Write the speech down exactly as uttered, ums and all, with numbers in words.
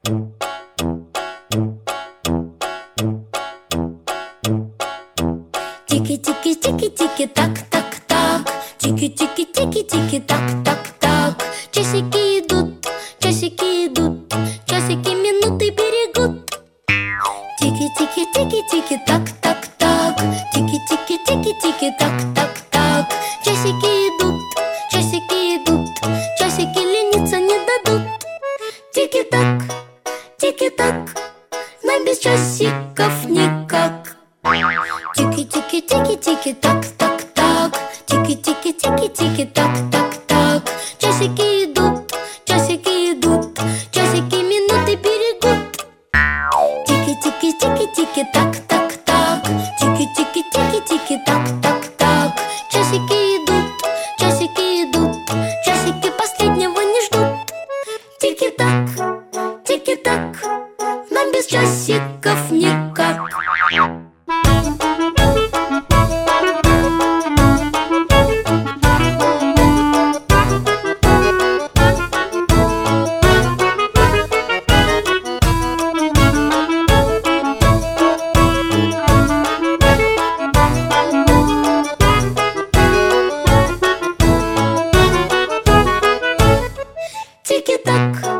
Тики-тики-тики-тики-так-так-так. Тики-тики-тики-тики-так-так-так. Часики идут, часики идут, часики минуты берегут. Тики-тики-тики-тики-так-так-так. Тики-тики-тики-тики-так-так-так. Часики идут, часики идут, часики лениться не дадут. Тики-так, тики-так, нам без часиков никак. Тики-тики-тики-тики-так-так-так. Тики-тики-тики-тики-так-так-так. Часики идут, часики идут, часики минуты берегут. Тики-тики-тики-тики-так-так-так. Тики-тики-тики-тики-так-так-так. Часики идут, часики идут, часики последнего не ждут. Тики-так, тики-так, нам без часиков никак. Тики-так.